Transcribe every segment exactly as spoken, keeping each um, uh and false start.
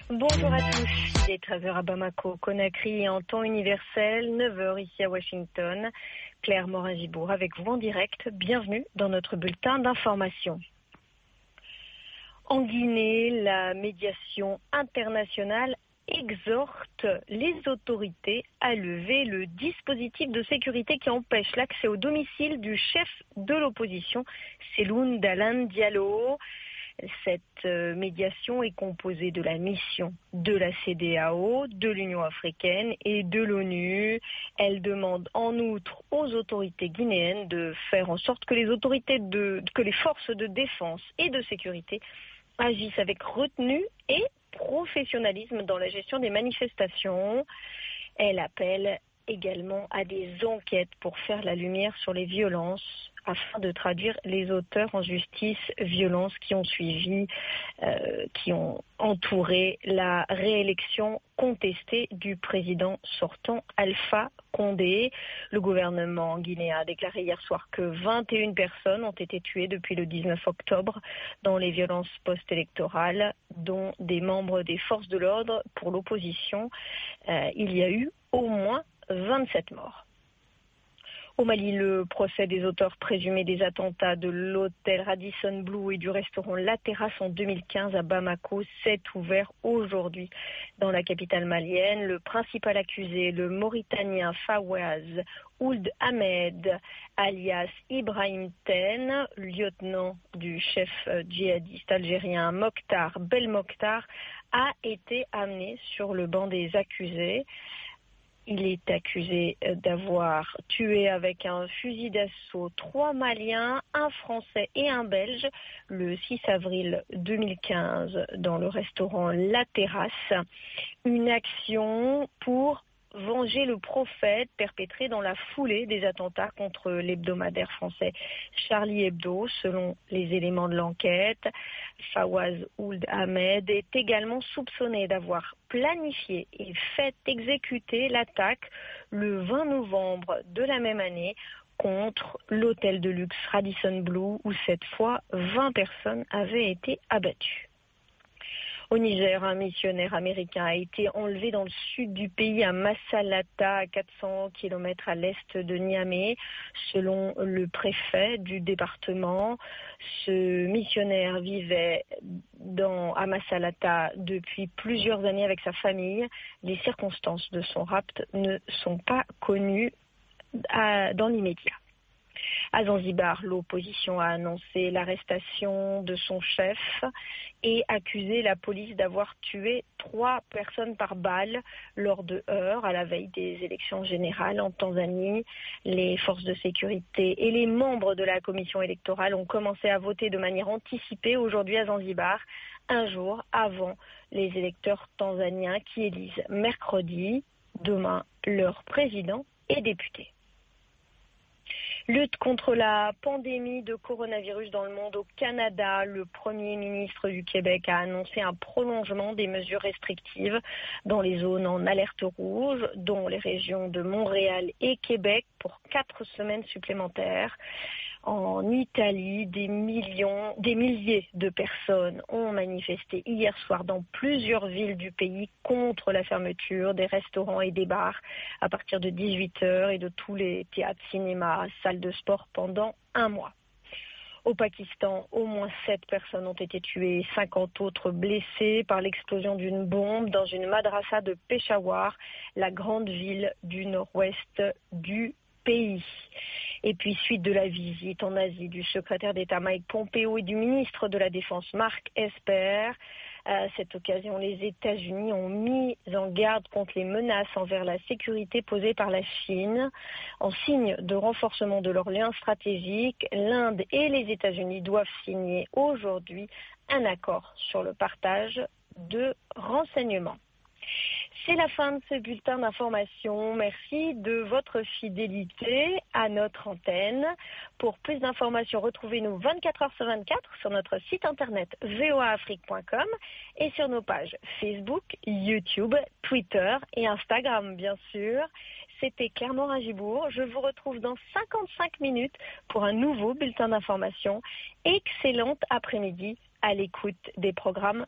Bonjour à tous, il est treize heures à Bamako, Conakry en temps universel, neuf heures ici à Washington. Claire Morin-Gibourg avec vous en direct, bienvenue dans notre bulletin d'information. En Guinée, la médiation internationale exhorte les autorités à lever le dispositif de sécurité qui empêche l'accès au domicile du chef de l'opposition, Cellou Dalein Diallo. Cette médiation est composée de la mission de la C D A O, de l'Union africaine et de l'ONU. Elle demande en outre aux autorités guinéennes de faire en sorte que les autorités de, que les forces de défense et de sécurité agissent avec retenue et professionnalisme dans la gestion des manifestations. Elle appelle également à des enquêtes pour faire la lumière sur les violences afin de traduire les auteurs en justice, violences qui ont suivi, euh, qui ont entouré la réélection contestée du président sortant Alpha Condé. Le gouvernement guinéen a déclaré hier soir que vingt et une personnes ont été tuées depuis le dix-neuf octobre dans les violences post-électorales, dont des membres des forces de l'ordre. Pour l'opposition, euh, il y a eu au moins vingt-sept morts. Au Mali, le procès des auteurs présumés des attentats de l'hôtel Radisson Blu et du restaurant La Terrasse en deux mille quinze à Bamako s'est ouvert aujourd'hui dans la capitale malienne. Le principal accusé, le Mauritanien Fawaz Ould Ahmed, alias Ibrahim Ten, lieutenant du chef djihadiste algérien Mokhtar Belmokhtar, a été amené sur le banc des accusés. Il est accusé d'avoir tué avec un fusil d'assaut trois Maliens, un Français et un Belge le six avril deux mille quinze dans le restaurant La Terrasse. Une action pour venger le prophète perpétré dans la foulée des attentats contre l'hebdomadaire français Charlie Hebdo. Selon les éléments de l'enquête, Fawaz Ould Ahmed est également soupçonné d'avoir planifié et fait exécuter l'attaque le vingt novembre de la même année contre l'hôtel de luxe Radisson Blu où cette fois vingt personnes avaient été abattues. Au Niger, un missionnaire américain a été enlevé dans le sud du pays à Massalata, à quatre cents kilomètres à l'est de Niamey. Selon le préfet du département, ce missionnaire vivait dans, à Massalata depuis plusieurs années avec sa famille. Les circonstances de son rapt ne sont pas connues à, dans l'immédiat. À Zanzibar, l'opposition a annoncé l'arrestation de son chef et accusé la police d'avoir tué trois personnes par balle lors de heurts à la veille des élections générales en Tanzanie. Les forces de sécurité et les membres de la commission électorale ont commencé à voter de manière anticipée aujourd'hui à Zanzibar, un jour avant les électeurs tanzaniens qui élisent mercredi, demain, leur président et députés. Lutte contre la pandémie de coronavirus dans le monde. Au Canada, le Premier ministre du Québec a annoncé un prolongement des mesures restrictives dans les zones en alerte rouge, dont les régions de Montréal et Québec, pour quatre semaines supplémentaires. En Italie, des millions, des milliers de personnes ont manifesté hier soir dans plusieurs villes du pays contre la fermeture des restaurants et des bars à partir de dix-huit heures et de tous les théâtres, cinémas, salles de sport pendant un mois. Au Pakistan, au moins sept personnes ont été tuées et cinquante autres blessées par l'explosion d'une bombe dans une madrasa de Peshawar, la grande ville du nord-ouest du pays. Et puis, suite de la visite en Asie du secrétaire d'État Mike Pompeo et du ministre de la Défense Mark Esper, à cette occasion, les États-Unis ont mis en garde contre les menaces envers la sécurité posées par la Chine. En signe de renforcement de leurs liens stratégiques, l'Inde et les États-Unis doivent signer aujourd'hui un accord sur le partage de renseignements. C'est la fin de ce bulletin d'information. Merci de votre fidélité à notre antenne. Pour plus d'informations, retrouvez-nous vingt-quatre heures sur vingt-quatre sur notre site internet v o a afrique point com et sur nos pages Facebook, YouTube, Twitter et Instagram, bien sûr. C'était Claire Morin-Gibourg. Je vous retrouve dans cinquante-cinq minutes pour un nouveau bulletin d'information. Excellente après-midi à l'écoute des programmes.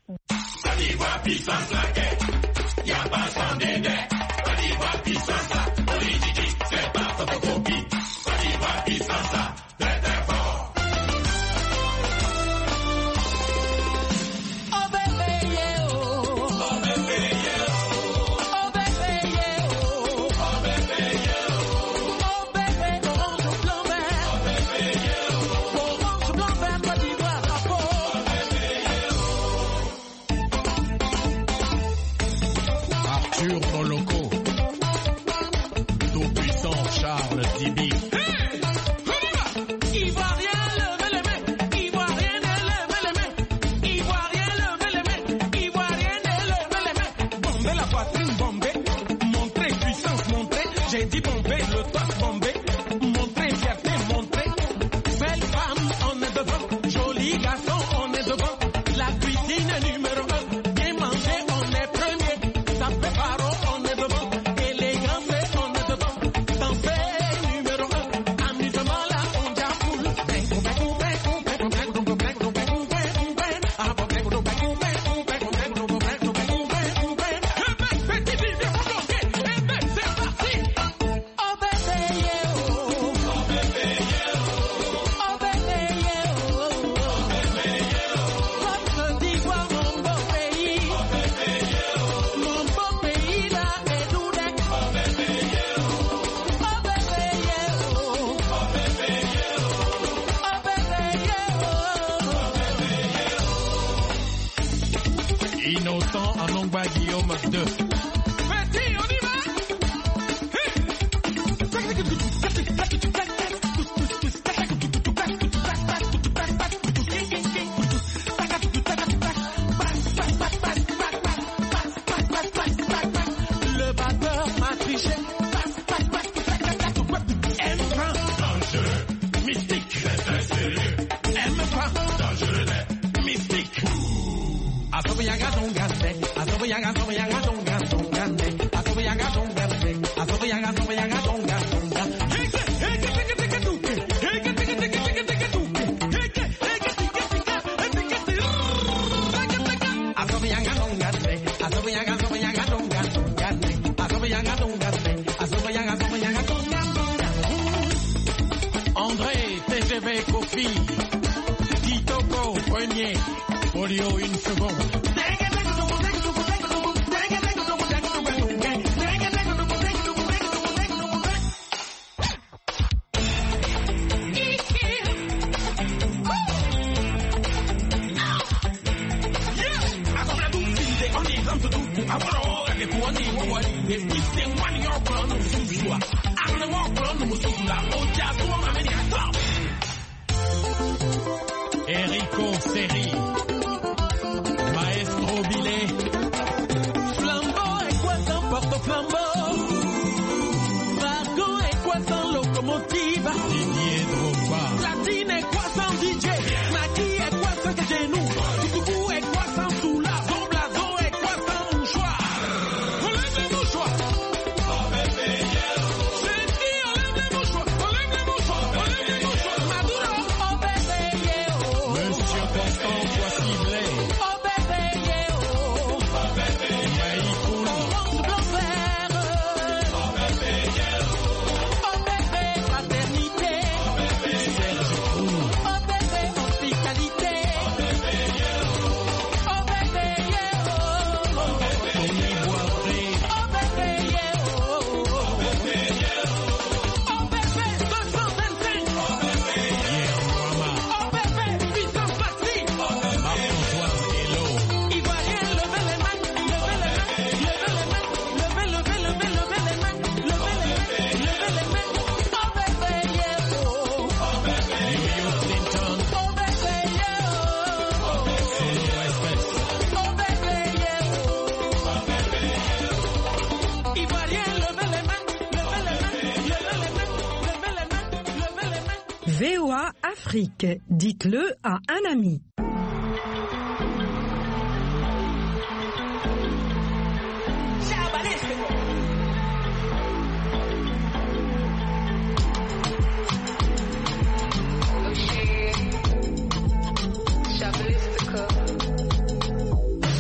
Enrico Seri, Maestro Billet, Flambeau et Croissant porte-flambeau, Margot et Croissant locomotive, Didier Drogba, Platine et Croissant D J, Naki et Croissant que genou, Toubou et Croissant Soula, Son Blason et Croissant mouchoir. Enlève les mouchoirs. C'est qui enlève les mouchoirs, enlève les mouchoirs, enlève les mouchoirs. Maduro, oh bébé, yeah, oh. Monsieur Constant, voici Blais. Oh bébé, yeah, oh. Oh bébé, Maïkoul. Orange blanc vert. Oh bébé, yeah, oh. Oh bébé, fraternité. Oh bébé, Serge Crou. Oh bébé, hospitalité. Oh bébé, yeah, oh. Oh bébé, yeah, oh. Oh bébé, Tony Boisbré. Oh bébé, yeah, oh. Oh bébé, yeah, oh. Oh bébé, deux cent vingt-cinq. Oh bébé, Pierre Moama. Oh bébé, puissance maxi. Oh bébé, Marc-Antoine Hello. Ivoirien, levez les mains, levez les mains, levez les mains, levez, levez, levez, levez les mains, levez les mains, levez les mains. Oh bébé, yeah, oh. Oh bébé, New York Clinton. Oh bébé, yeah, oh. Oh bébé, Solo Espèce. Oh bébé, yeah, oh. Oh bébé, yeah, oh. Ivoirien, levez les mains, levez les mains, levez les mains, levez les mains, levez les mains. V O A Afrique, dites-le à un ami.